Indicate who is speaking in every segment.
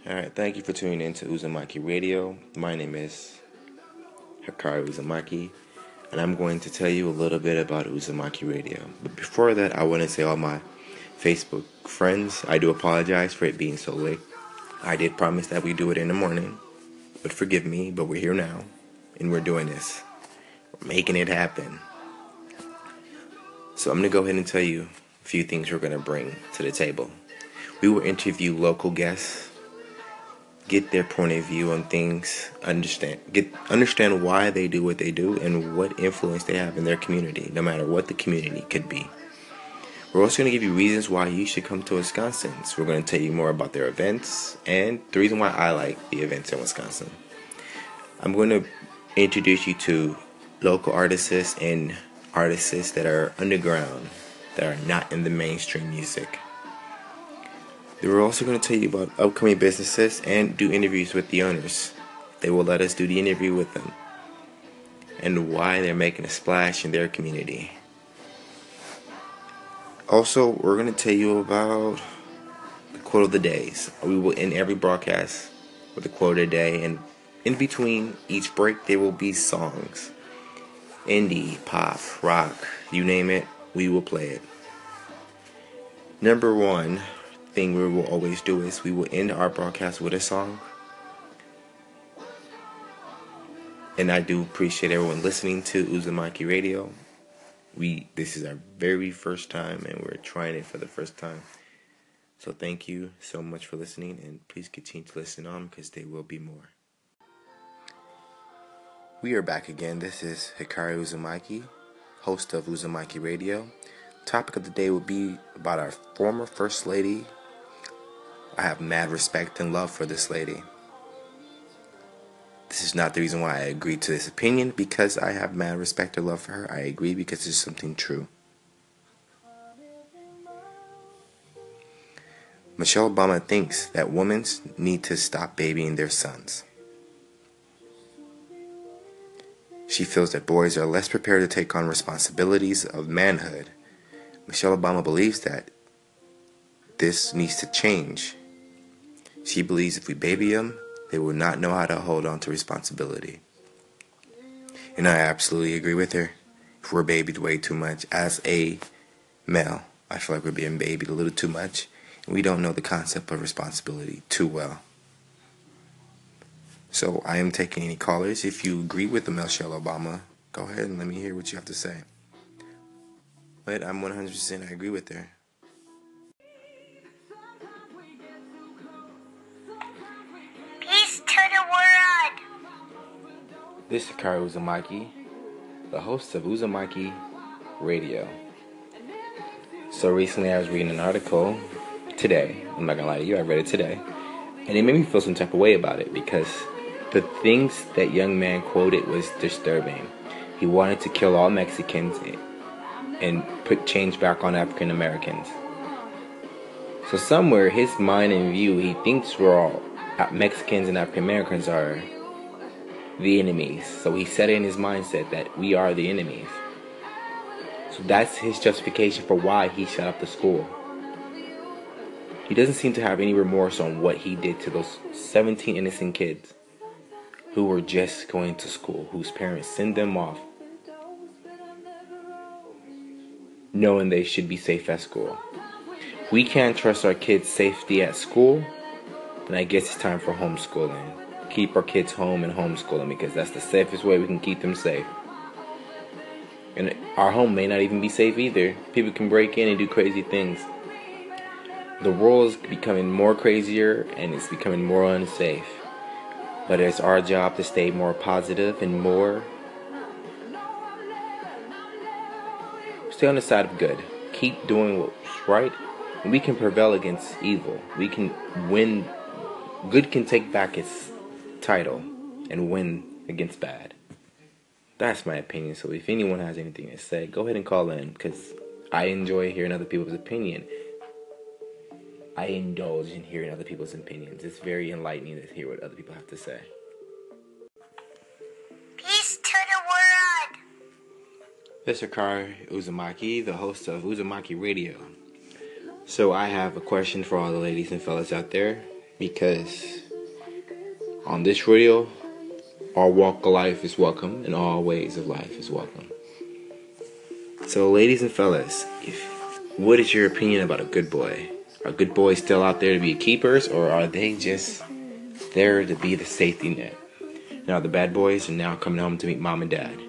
Speaker 1: Alright, thank you for tuning in to Uzumaki Radio. My name is Hikaru Uzumaki, and I'm going to tell you a little bit about Uzumaki Radio. But before that, I want to say all my Facebook friends, I do apologize for it being so late. I did promise that we do it in the morning, but forgive me, but we're here now, and we're doing this. We're making it happen. So I'm going to go ahead and tell you a few things we're going to bring to the table. We will interview local guests, get their point of view on things, understand why they do what they do and what influence they have in their community, no matter what the community could be. We're also going to give you reasons why you should come to Wisconsin. So we're going to tell you more about their events and the reason why I like the events in Wisconsin. I'm going to introduce you to local artists and artists that are underground, that are not in the mainstream music. We're also going to tell you about upcoming businesses and do interviews with the owners. They will let us do the interview with them and why they're making a splash in their community. Also, we're going to tell you about the quote of the days. We will end every broadcast with a quote of the day, and in between each break there will be songs. Indie, pop, rock, you name it, we will play it. Number one thing we will always do is we will end our broadcast with a song. And I do appreciate everyone listening to Uzumaki Radio. This is our very first time, and we're trying it for the first time. So thank you so much for listening, and please continue to listen on because there will be more. We are back again. This is Hikaru Uzumaki, host of Uzumaki Radio. Topic of the day will be about our former First Lady. I have mad respect and love for this lady. This is not the reason why I agree to this opinion, because I have mad respect or love for her. I agree because it's something true. Michelle Obama thinks that women need to stop babying their sons. She feels that boys are less prepared to take on responsibilities of manhood. Michelle Obama believes that this needs to change. She believes if we baby them, they will not know how to hold on to responsibility. And I absolutely agree with her. If we're babied way too much as a male, I feel like we're being babied a little too much, and we don't know the concept of responsibility too well. So I am taking any callers. If you agree with the Michelle Obama, go ahead and let me hear what you have to say. But I'm 100% I agree with her.
Speaker 2: Peace to the world.
Speaker 1: This is Hikaru Uzumaki, the host of Uzumaki Radio. So recently I was reading an article today. I'm not gonna lie to you, I read it today. And it made me feel some type of way about it because the things that young man quoted was disturbing. He wanted to kill all Mexicans and put change back on African Americans. So somewhere his mind and view, he thinks we're all Mexicans and African Americans are the enemies. So he set in his mindset that we are the enemies. So that's his justification for why he shut up the school. He doesn't seem to have any remorse on what he did to those 17 innocent kids who were just going to school, whose parents sent them off knowing they should be safe at school. We can't trust our kids' safety at school, then I guess it's time for homeschooling. Keep our kids home and homeschooling because that's the safest way we can keep them safe. And our home may not even be safe either. People can break in and do crazy things. The world is becoming more crazier and it's becoming more unsafe. But it's our job to stay more positive and more stay on the side of good. Keep doing what's right, and we can prevail against evil. We can win. Good can take back its title and win against bad. That's my opinion. So if anyone has anything to say, go ahead and call in because I enjoy hearing other people's opinion. I indulge in hearing other people's opinions. It's very enlightening to hear what other people have to say.
Speaker 2: Peace to the world.
Speaker 1: This is Hikaru Uzumaki, the host of Uzumaki Radio. So I have a question for all the ladies and fellas out there. because on this radio, all walk of life is welcome and all ways of life is welcome. So ladies and fellas, what is your opinion about a good boy? Are good boys still out there to be keepers, or are they just there to be the safety net? Now the bad boys are now coming home to meet mom and dad.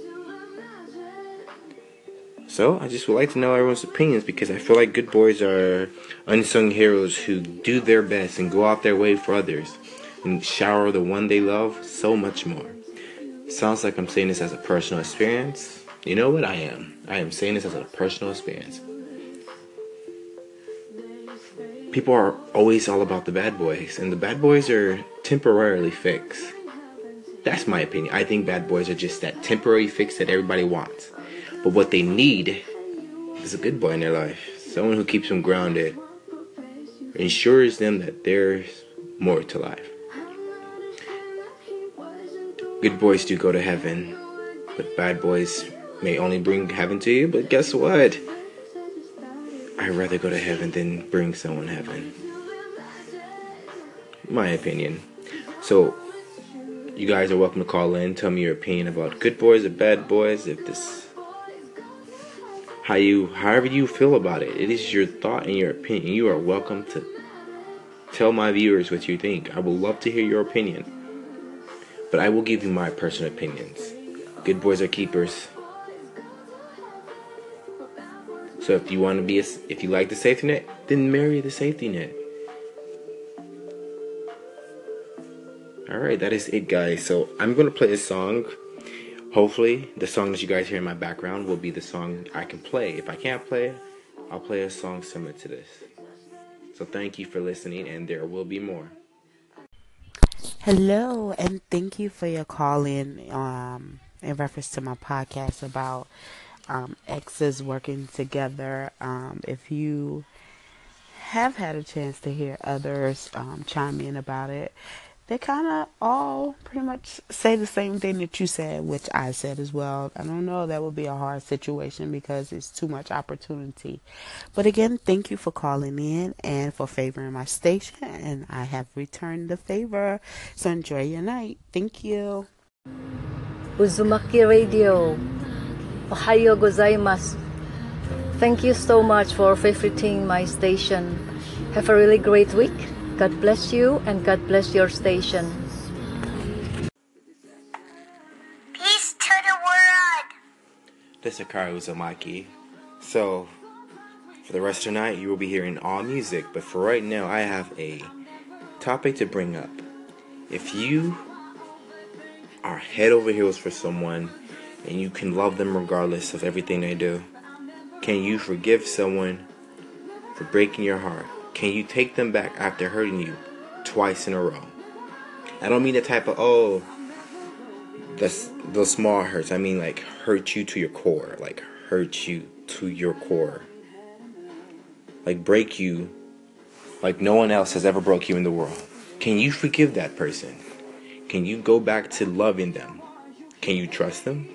Speaker 1: So I just would like to know everyone's opinions, because I feel like good boys are unsung heroes who do their best and go out their way for others and shower the one they love so much more. Sounds like I'm saying this as a personal experience. You know what? I am saying this as a personal experience. People are always all about the bad boys, and the bad boys are temporarily fixed. That's my opinion. I think bad boys are just that temporary fix that everybody wants. But what they need is a good boy in their life. Someone who keeps them grounded, ensures them that there's more to life. Good boys do go to heaven, but bad boys may only bring heaven to you. But guess what? I'd rather go to heaven than bring someone heaven. My opinion. So, you guys are welcome to call in. Tell me your opinion about good boys or bad boys. However you feel about it. It is your thought and your opinion. You are welcome to tell my viewers what you think. I would love to hear your opinion. But I will give you my personal opinions. Good boys are keepers. So if you like the safety net, then marry the safety net. Alright, that is it, guys. So I'm going to play a song. Hopefully, the song that you guys hear in my background will be the song I can play. If I can't play it, I'll play a song similar to this. So thank you for listening, and there will be more.
Speaker 3: Hello, and thank you for your call in reference to my podcast about exes working together. If you have had a chance to hear others chime in about it, they kind of all pretty much say the same thing that you said, which I said as well. I don't know, that would be a hard situation because it's too much opportunity. But again, thank you for calling in and for favoring my station, and I have returned the favor. So enjoy your night. Thank you.
Speaker 4: Uzumaki Radio. Ohayo gozaimasu. Thank you so much for favoriting my station. Have a really great week. God bless you, and God bless your station.
Speaker 2: Peace to the world.
Speaker 1: This is Hikaru Uzumaki. So, for the rest of the night, you will be hearing all music. But for right now, I have a topic to bring up. If you are head over heels for someone, and you can love them regardless of everything they do, can you forgive someone for breaking your heart? Can you take them back after hurting you twice in a row? I don't mean the type of, those small hurts. I mean like hurt you to your core. Like hurt you to your core. Like break you like no one else has ever broke you in the world. Can you forgive that person? Can you go back to loving them? Can you trust them?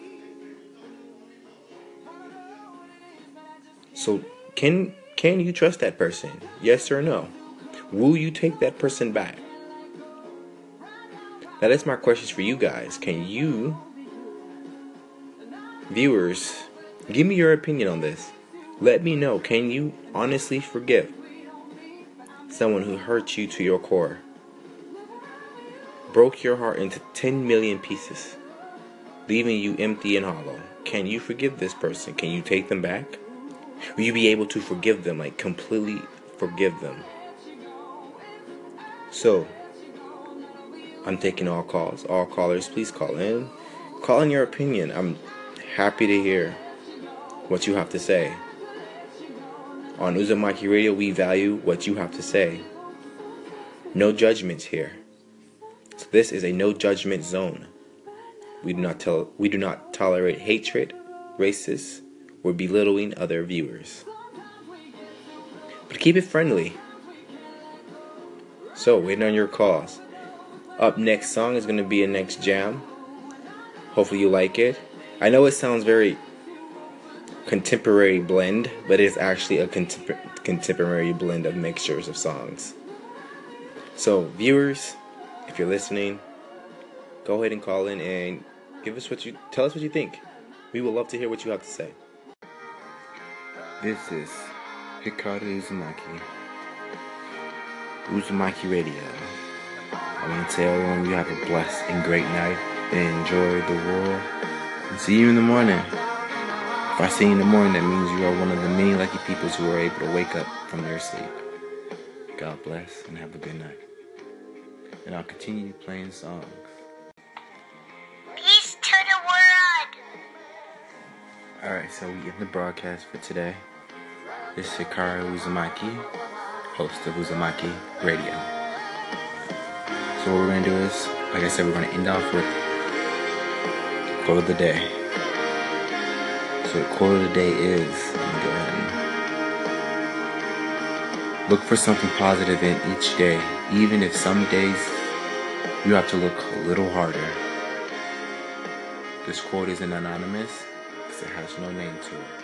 Speaker 1: So can you trust that person? Yes or no? Will you take that person back? Now that's my questions for you guys. Can you, viewers, give me your opinion on this. Let me know. Can you honestly forgive someone who hurt you to your core? Broke your heart into 10 million pieces, leaving you empty and hollow. Can you forgive this person? Can you take them back? Will you be able to forgive them, like completely forgive them? So, I'm taking all calls. All callers, please call in. Call in your opinion. I'm happy to hear what you have to say. On Uzumaki Radio, we value what you have to say. No judgments here. So this is a no judgment zone. We do not tolerate hatred, racist, or belittling other viewers. But keep it friendly. So, waiting on your calls. Up next song is going to be a next jam. Hopefully you like it. I know it sounds very contemporary blend, but it's actually a contemporary blend of mixtures of songs. So, viewers, if you're listening, go ahead and call in and tell us what you think. We would love to hear what you have to say. This is Ricardo Uzumaki, Uzumaki Radio. I want to tell everyone you have a blessed and great night and enjoy the world. And see you in the morning. If I see you in the morning, that means you are one of the many lucky people who are able to wake up from their sleep. God bless and have a good night. And I'll continue playing songs.
Speaker 2: Peace to the world.
Speaker 1: Alright, so we end the broadcast for today. This is Hikaru Uzumaki, host of Uzumaki Radio. So what we're going to do is, like I said, we're going to end off with quote of the day. So the quote of the day is, let me go ahead and look for something positive in each day, even if some days you have to look a little harder. This quote isn't anonymous because it has no name to it.